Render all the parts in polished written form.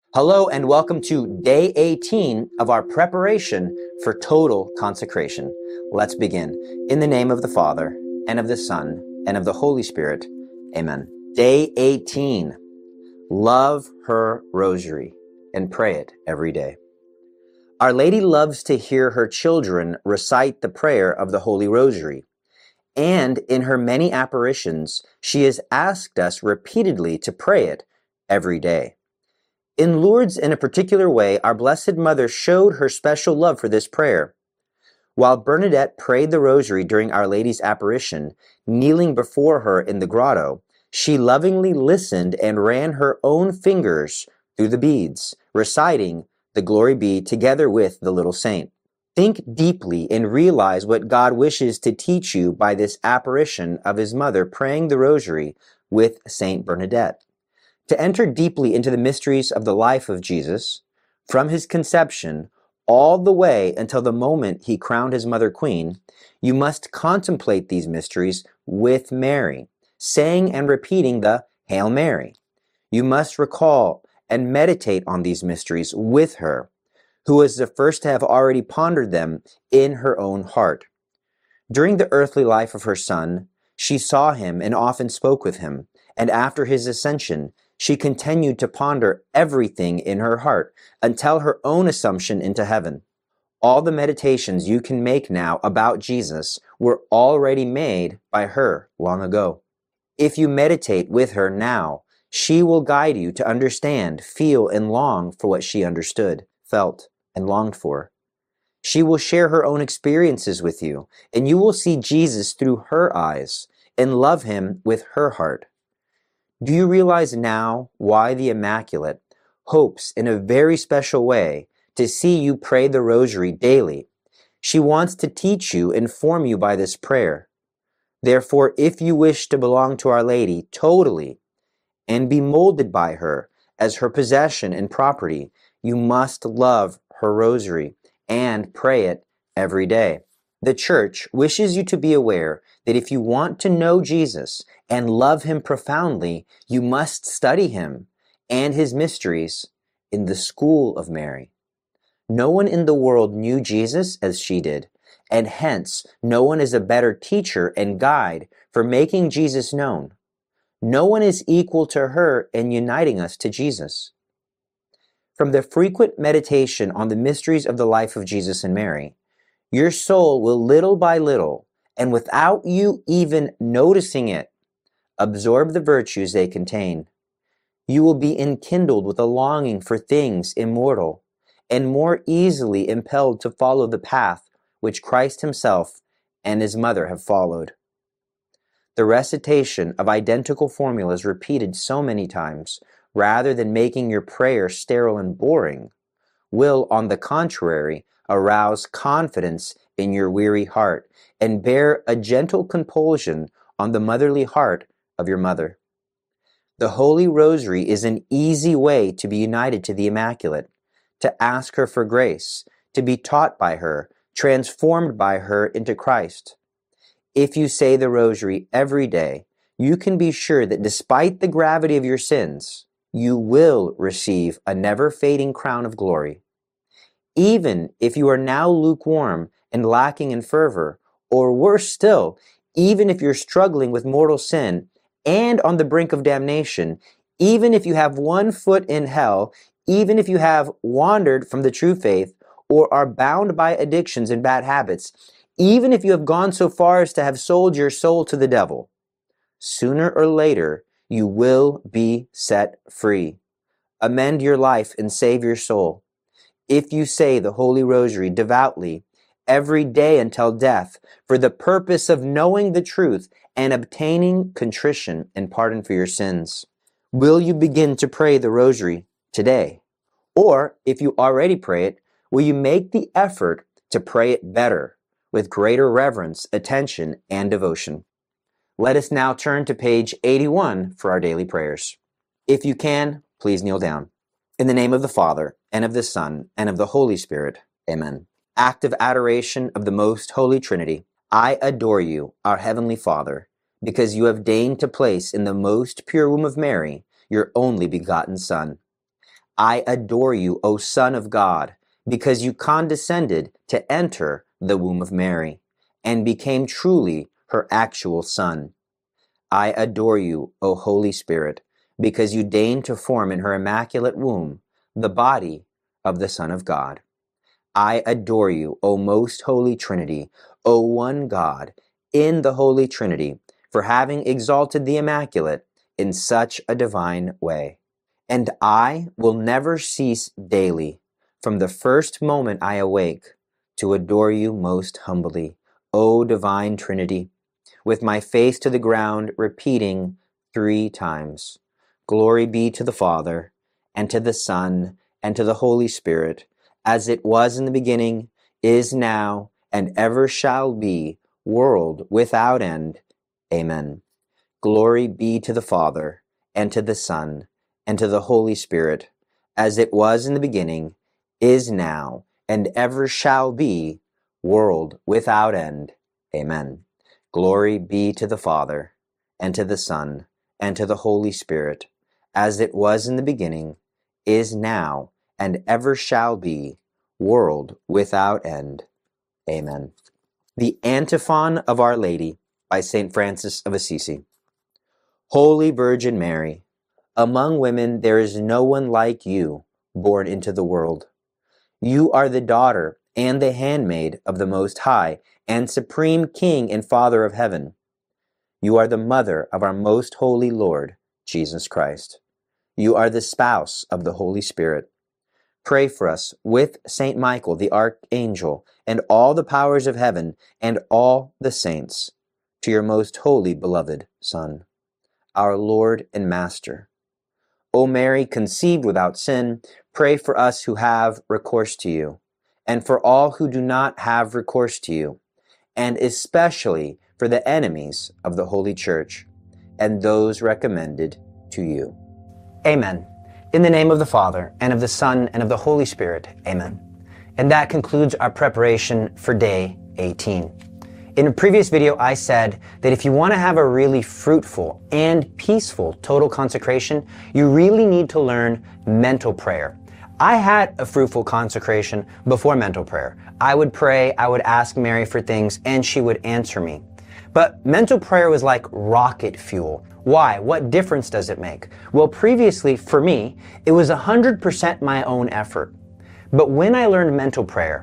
Hello and welcome to day 18 of our preparation for total consecration. Let's begin. In the name of the Father, and of the Son, and of the Holy Spirit. Amen. Day 18. Love her rosary and pray it every day. Our Lady loves to hear her children recite the prayer of the Holy Rosary. And in her many apparitions, she has asked us repeatedly to pray it every day. In Lourdes, in a particular way, our Blessed Mother showed her special love for this prayer. While Bernadette prayed the Rosary during Our Lady's apparition, kneeling before her in the grotto, she lovingly listened and ran her own fingers through the beads, reciting the Glory Be together with the little saint. Think deeply and realize what God wishes to teach you by this apparition of His Mother praying the Rosary with Saint Bernadette. To enter deeply into the mysteries of the life of Jesus, from His conception all the way until the moment He crowned His Mother Queen, you must contemplate these mysteries with Mary, saying and repeating the Hail Mary. You must recall and meditate on these mysteries with her, who was the first to have already pondered them in her own heart. During the earthly life of her Son, she saw Him and often spoke with Him, and after His ascension, she continued to ponder everything in her heart until her own assumption into heaven. All the meditations you can make now about Jesus were already made by her long ago. If you meditate with her now, she will guide you to understand, feel, and long for what she understood, felt, and longed for. She will share her own experiences with you, and you will see Jesus through her eyes and love Him with her heart. Do you realize now why the Immaculate hopes in a very special way to see you pray the Rosary daily? She wants to teach you and form you by this prayer. Therefore, if you wish to belong to Our Lady totally and be molded by her as her possession and property, you must love her Rosary and pray it every day. The Church wishes you to be aware that if you want to know Jesus and love Him profoundly, you must study Him and His mysteries in the school of Mary. No one in the world knew Jesus as she did, and hence no one is a better teacher and guide for making Jesus known. No one is equal to her in uniting us to Jesus. From the frequent meditation on the mysteries of the life of Jesus and Mary, your soul will little by little, and without you even noticing it, absorb the virtues they contain. You will be enkindled with a longing for things immortal, and more easily impelled to follow the path which Christ Himself and His Mother have followed. The recitation of identical formulas repeated so many times, rather than making your prayer sterile and boring, will, on the contrary, arouse confidence in your weary heart and bear a gentle compulsion on the motherly heart of your mother. The Holy Rosary is an easy way to be united to the Immaculate, to ask her for grace, to be taught by her, transformed by her into Christ. If you say the Rosary every day, you can be sure that despite the gravity of your sins, you will receive a never-fading crown of glory. Even if you are now lukewarm and lacking in fervor, or worse still, even if you're struggling with mortal sin and on the brink of damnation, even if you have one foot in hell, even if you have wandered from the true faith or are bound by addictions and bad habits, even if you have gone so far as to have sold your soul to the devil, sooner or later you will be set free. Amend your life and save your soul. If you say the Holy Rosary devoutly every day until death for the purpose of knowing the truth and obtaining contrition and pardon for your sins. Will you begin to pray the Rosary today? Or, if you already pray it, will you make the effort to pray it better, with greater reverence, attention, and devotion? Let us now turn to page 81 for our daily prayers. If you can, please kneel down. In the name of the Father, and of the Son, and of the Holy Spirit. Amen. Act of adoration of the most Holy Trinity. I adore you, our Heavenly Father, because you have deigned to place in the most pure womb of Mary your only begotten Son. I adore you, O Son of God, because you condescended to enter the womb of Mary and became truly her actual Son. I adore you, O Holy Spirit, because you deigned to form in her immaculate womb the body of the Son of God. I adore you, O most holy Trinity, O one God, in the Holy Trinity, for having exalted the Immaculate in such a divine way. And I will never cease daily, from the first moment I awake, to adore you most humbly, O divine Trinity, with my face to the ground, repeating 3 times, Glory be to the Father, and to the Son, and to the Holy Spirit, as it was in the beginning, is now, and ever shall be, world without end. Amen. Glory be to the Father, and to the Son, and to the Holy Spirit, as it was in the beginning, is now, and ever shall be, world without end. Amen. Glory be to the Father, and to the Son, and to the Holy Spirit, as it was in the beginning, is now, and ever shall be, world without end. Amen. The Antiphon of Our Lady by St. Francis of Assisi. Holy Virgin Mary, among women there is no one like you born into the world. You are the daughter and the handmaid of the Most High and Supreme King and Father of heaven. You are the mother of our most holy Lord, Jesus Christ. You are the spouse of the Holy Spirit. Pray for us with Saint Michael, the Archangel, and all the powers of heaven and all the saints, to your most holy beloved Son, our Lord and Master. O Mary, conceived without sin, pray for us who have recourse to you, and for all who do not have recourse to you, and especially for the enemies of the Holy Church, and those recommended to you. Amen. In the name of the Father, and of the Son, and of the Holy Spirit. Amen. And that concludes our preparation for day 18. In a previous video, I said that if you want to have a really fruitful and peaceful total consecration, you really need to learn mental prayer. I had a fruitful consecration before mental prayer. I would pray, I would ask Mary for things, and she would answer me. But mental prayer was like rocket fuel. Why? What difference does it make? Well, previously, for me, it was 100% my own effort. But when I learned mental prayer,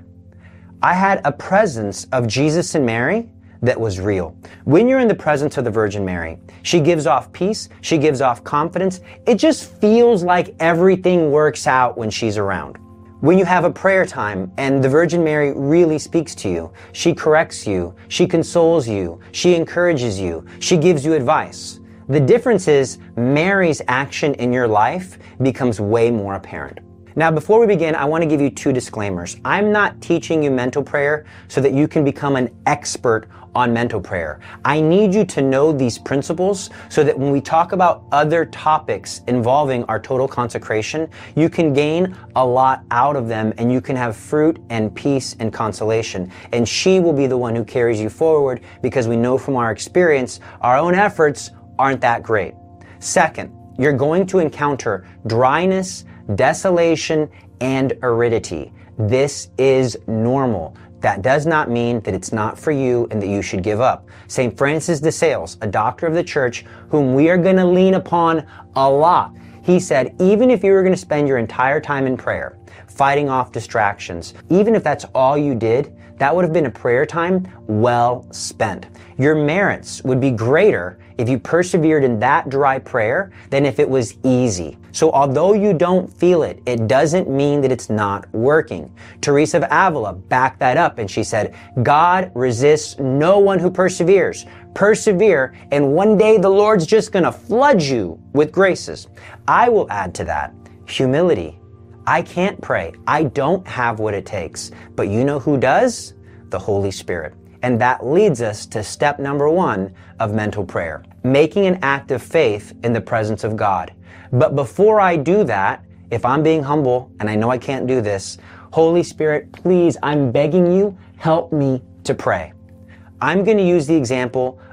I had a presence of Jesus and Mary that was real. When you're in the presence of the Virgin Mary, she gives off peace, she gives off confidence. It just feels like everything works out when she's around. When you have a prayer time and the Virgin Mary really speaks to you, she corrects you, she consoles you, she encourages you, she gives you advice. The difference is Mary's action in your life becomes way more apparent. Now, before we begin, I want to give you 2 disclaimers. I'm not teaching you mental prayer so that you can become an expert on mental prayer. I need you to know these principles so that when we talk about other topics involving our total consecration, you can gain a lot out of them and you can have fruit and peace and consolation. And she will be the one who carries you forward because we know from our experience, our own efforts aren't that great. Second, you're going to encounter dryness, desolation, and aridity. This is normal. That does not mean that it's not for you and that you should give up. St. Francis de Sales, a doctor of the church, whom we are going to lean upon a lot, he said, even if you were going to spend your entire time in prayer, fighting off distractions, even if that's all you did, that would have been a prayer time well spent. Your merits would be greater if you persevered in that dry prayer than if it was easy. So although you don't feel it, it doesn't mean that it's not working. Teresa of Avila backed that up and she said, God resists no one who perseveres. Persevere, and one day the Lord's just gonna flood you with graces. I will add to that, humility. I can't pray. I don't have what it takes. But you know who does? The Holy Spirit. And that leads us to step number 1 of mental prayer, making an act of faith in the presence of God. But before I do that, if I'm being humble and I know I can't do this, Holy Spirit, please, I'm begging you, help me to pray. I'm going to use the example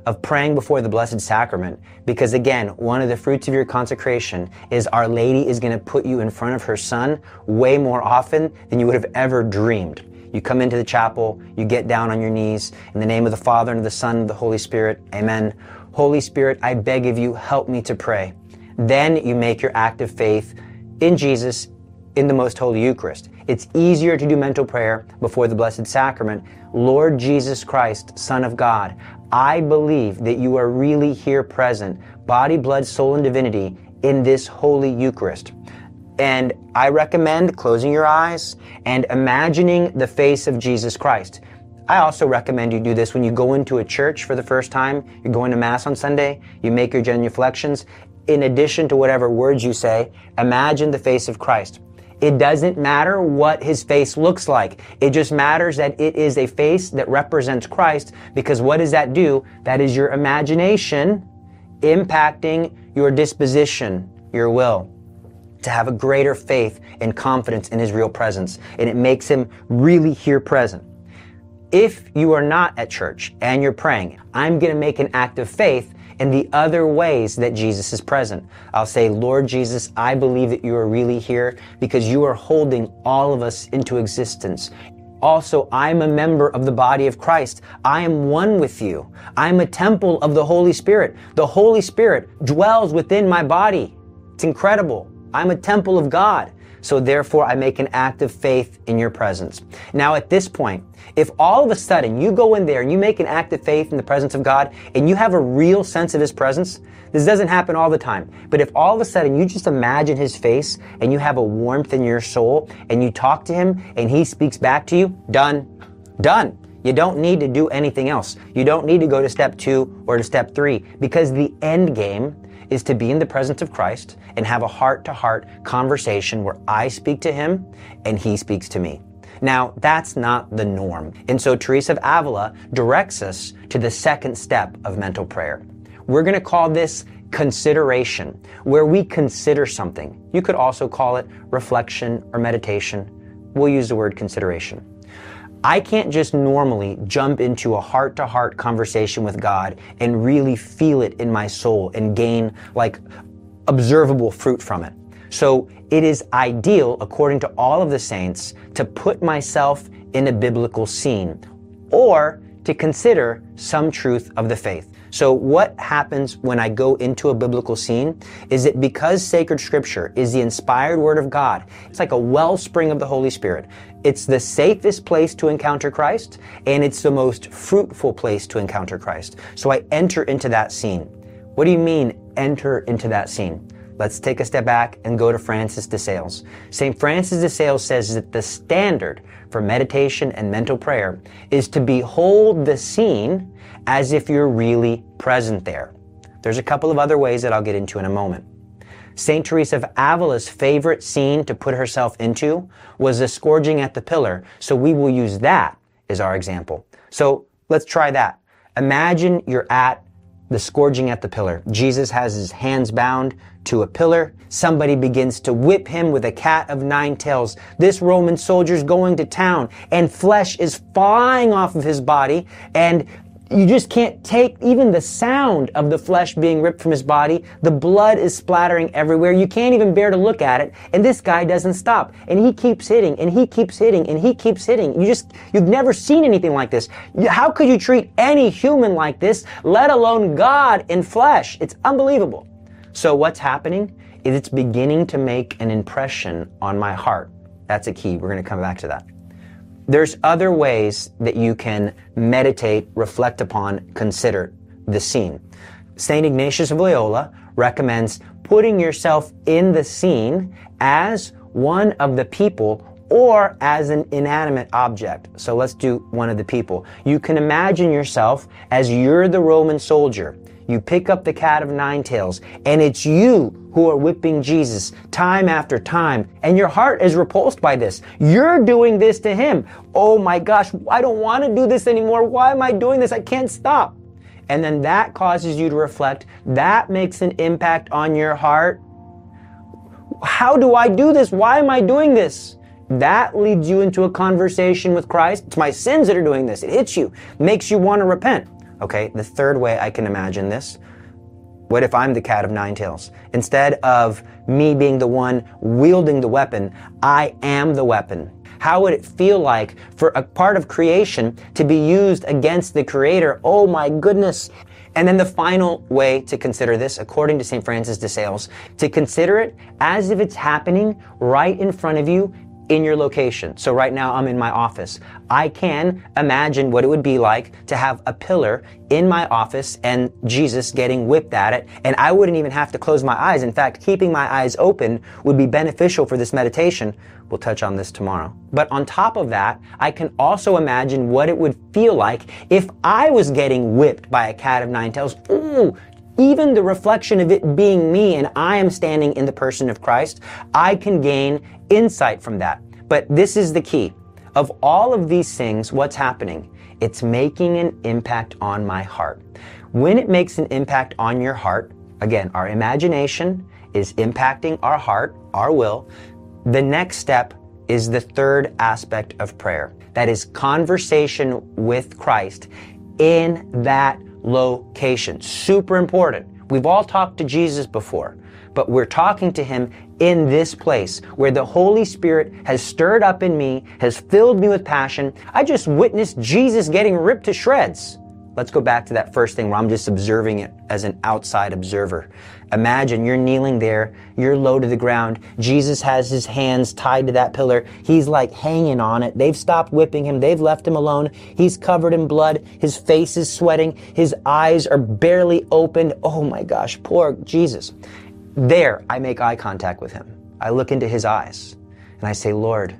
of praying before the Blessed Sacrament, because again, one of the fruits of your consecration is Our Lady is going to put you in front of her Son way more often than you would have ever dreamed. You come into the chapel, you get down on your knees, in the name of the Father, and of the Son, and of the Holy Spirit, amen. Holy Spirit, I beg of you, help me to pray. Then you make your act of faith in Jesus in the Most Holy Eucharist. It's easier to do mental prayer before the Blessed Sacrament. Lord Jesus Christ, Son of God, I believe that you are really here present, body, blood, soul, and divinity, in this Holy Eucharist. And I recommend closing your eyes and imagining the face of Jesus Christ. I also recommend you do this when you go into a church for the first time. You're going to Mass on Sunday. You make your genuflections. In addition to whatever words you say, imagine the face of Christ. It doesn't matter what his face looks like. It just matters that it is a face that represents Christ, because what does that do? That is your imagination impacting your disposition, your will, to have a greater faith and confidence in his real presence. And it makes him really here present. If you are not at church and you're praying, I'm going to make an act of faith in the other ways that Jesus is present. I'll say, Lord Jesus, I believe that you are really here because you are holding all of us into existence. Also, I'm a member of the body of Christ. I am one with you. I'm a temple of the Holy Spirit. The Holy Spirit dwells within my body. It's incredible. I'm a temple of God. So therefore, I make an act of faith in your presence. Now, at this point, if all of a sudden you go in there and you make an act of faith in the presence of God and you have a real sense of his presence, this doesn't happen all the time. But if all of a sudden you just imagine his face and you have a warmth in your soul and you talk to him and he speaks back to you, done. Done. You don't need to do anything else. You don't need to go to step 2 or to step 3, because the end game is to be in the presence of Christ and have a heart-to-heart conversation where I speak to him and he speaks to me. Now, that's not the norm. And so Teresa of Avila directs us to the second step of mental prayer. We're going to call this consideration, where we consider something. You could also call it reflection or meditation. We'll use the word consideration. I can't just normally jump into a heart-to-heart conversation with God and really feel it in my soul and gain like observable fruit from it. So it is ideal, according to all of the saints, to put myself in a biblical scene or to consider some truth of the faith. So what happens when I go into a biblical scene is that because sacred scripture is the inspired word of God, it's like a wellspring of the Holy Spirit. It's the safest place to encounter Christ, and it's the most fruitful place to encounter Christ. So I enter into that scene. What do you mean, enter into that scene? Let's take a step back and go to Francis de Sales. St. Francis de Sales says that the standard for meditation and mental prayer is to behold the scene as if you're really present there. There's a couple of other ways that I'll get into in a moment. St. Teresa of Avila's favorite scene to put herself into was the scourging at the pillar, so we will use that as our example. So let's try that. Imagine you're at the scourging at the pillar. Jesus has his hands bound to a pillar. Somebody begins to whip him with a cat of 9 tails. This Roman soldier's going to town, and flesh is flying off of his body, and you just can't take even the sound of the flesh being ripped from his body. The blood is splattering everywhere. You can't even bear to look at it. And this guy doesn't stop. And he keeps hitting, and he keeps hitting, and he keeps hitting. You've never seen anything like this. How could you treat any human like this, let alone God in flesh? It's unbelievable. So what's happening is it's beginning to make an impression on my heart. That's a key. We're going to come back to that. There's other ways that you can meditate, reflect upon, consider the scene. St. Ignatius of Loyola recommends putting yourself in the scene as one of the people or as an inanimate object. So let's do one of the people. You can imagine yourself as you're the Roman soldier. You pick up the cat of 9 tails, and it's you who are whipping Jesus time after time, and your heart is repulsed by this. You're doing this to him. Oh my gosh, I don't want to do this anymore. Why am I doing this? I can't stop. And then that causes you to reflect. That makes an impact on your heart. How do I do this? Why am I doing this? That leads you into a conversation with Christ. It's my sins that are doing this. It hits you, makes you want to repent. Okay, the third way I can imagine this. What if I'm the cat of nine tails? Instead of me being the one wielding the weapon, I am the weapon. How would it feel like for a part of creation to be used against the Creator? Oh my goodness. And then the final way to consider this, according to St. Francis de Sales, to consider it as if it's happening right in front of you in your location. So right now I'm in my office. I can imagine what it would be like to have a pillar in my office and Jesus getting whipped at it, and I wouldn't even have to close my eyes. In fact, keeping my eyes open would be beneficial for this meditation. We'll touch on this tomorrow. But on top of that, I can also imagine what it would feel like if I was getting whipped by a cat of nine tails. Ooh, even the reflection of it being me and I am standing in the person of Christ, I can gain insight from that. But this is the key. Of all of these things, what's happening? It's making an impact on my heart. When it makes an impact on your heart, again, our imagination is impacting our heart, our will. The next step is the third aspect of prayer. That is conversation with Christ in that location. Super important. We've all talked to Jesus before, but we're talking to him in this place where the Holy Spirit has stirred up in me, has filled me with passion. I just witnessed Jesus getting ripped to shreds. Let's go back to that first thing where I'm just observing it as an outside observer. Imagine you're kneeling there, you're low to the ground. Jesus has his hands tied to that pillar. He's like hanging on it. They've stopped whipping him. They've left him alone. He's covered in blood. His face is sweating. His eyes are barely opened. Oh my gosh, poor Jesus. There, I make eye contact with him. I look into his eyes and I say, Lord,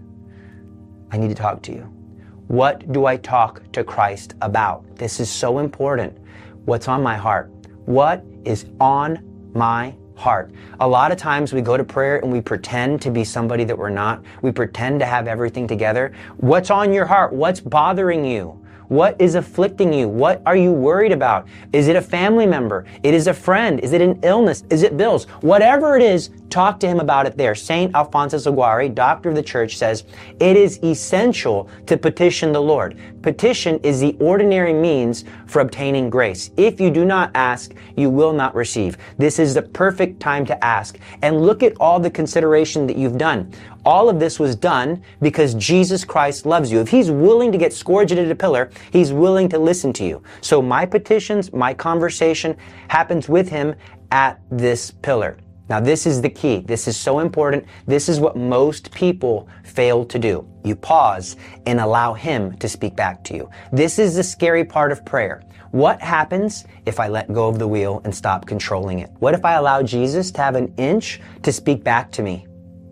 I need to talk to you. What do I talk to Christ about? This is so important. What's on my heart? What is on my heart? A lot of times we go to prayer and we pretend to be somebody that we're not. We pretend to have everything together. What's on your heart? What's bothering you? What is afflicting you? What are you worried about? Is it a family member? It is a friend? Is it an illness? Is it bills? Whatever it is, talk to him about it there. St. Alphonsus Liguori, doctor of the church, says, it is essential to petition the Lord. Petition is the ordinary means for obtaining grace. If you do not ask, you will not receive. This is the perfect time to ask. And look at all the consideration that you've done. All of this was done because Jesus Christ loves you. If he's willing to get scourged at a pillar, he's willing to listen to you. So my petitions, my conversation happens with him at this pillar. Now this is the key. This is so important. This is what most people fail to do. You pause and allow him to speak back to you. This is the scary part of prayer. What happens if I let go of the wheel and stop controlling it? What if I allow Jesus to have an inch to speak back to me?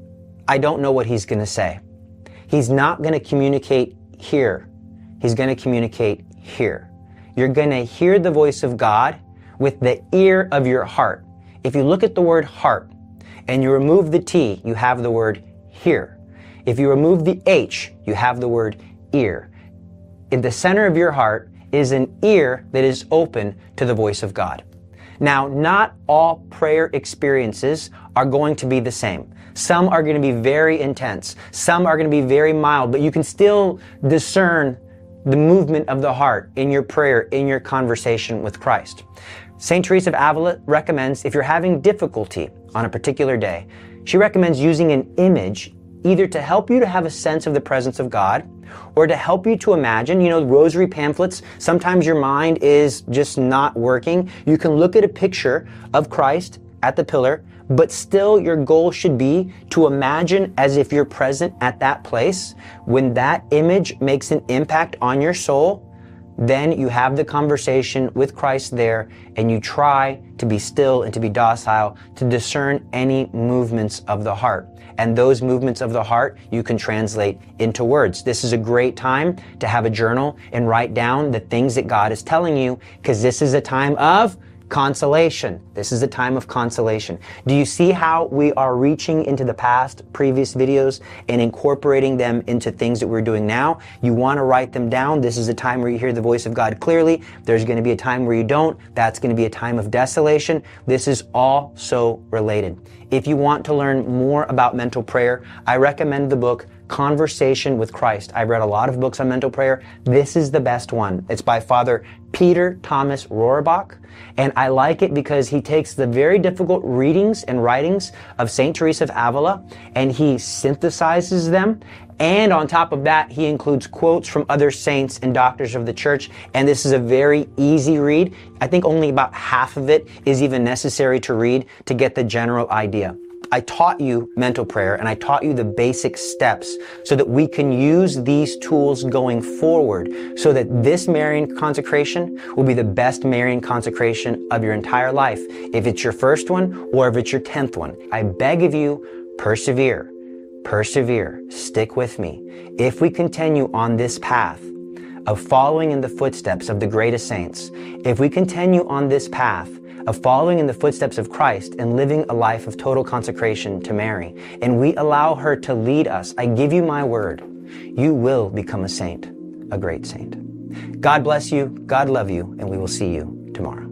I don't know what he's going to say. He's not going to communicate here. He's going to communicate here. You're going to hear the voice of God with the ear of your heart. If you look at the word heart and you remove the T, you have the word hear. If you remove the H, you have the word ear. In the center of your heart is an ear that is open to the voice of God. Now, not all prayer experiences are going to be the same. Some are going to be very intense. Some are going to be very mild, but you can still discern the movement of the heart in your prayer, in your conversation with Christ. St. Teresa of Avila recommends if you're having difficulty on a particular day, she recommends using an image either to help you to have a sense of the presence of God or to help you to imagine, rosary pamphlets, sometimes your mind is just not working. You can look at a picture of Christ at the pillar, but still your goal should be to imagine as if you're present at that place. When that image makes an impact on your soul, then you have the conversation with Christ there and you try to be still and to be docile to discern any movements of the heart. And those movements of the heart you can translate into words. This is a great time to have a journal and write down the things that God is telling you, because this is a time of consolation. This is a time of consolation. Do you see how we are reaching into the past, previous videos, and incorporating them into things that we're doing now? You want to write them down. This is a time where you hear the voice of God clearly. There's going to be a time where you don't. That's going to be a time of desolation. This is all so related. If you want to learn more about mental prayer, I recommend the book conversation with Christ. I've read a lot of books on mental prayer. This is the best one. It's by Father Peter Thomas Rohrbach. And I like it because he takes the very difficult readings and writings of St. Teresa of Avila and he synthesizes them. And on top of that, he includes quotes from other saints and doctors of the church. And this is a very easy read. I think only about half of it is even necessary to read to get the general idea. I taught you mental prayer and I taught you the basic steps so that we can use these tools going forward so that this Marian consecration will be the best Marian consecration of your entire life. If it's your first one or if it's your 10th one, I beg of you, persevere, stick with me. If we continue on this path of following in the footsteps of the greatest saints, if we continue on this path of following in the footsteps of Christ and living a life of total consecration to Mary, and we allow her to lead us, I give you my word, you will become a saint, a great saint. God bless you, God love you, and we will see you tomorrow.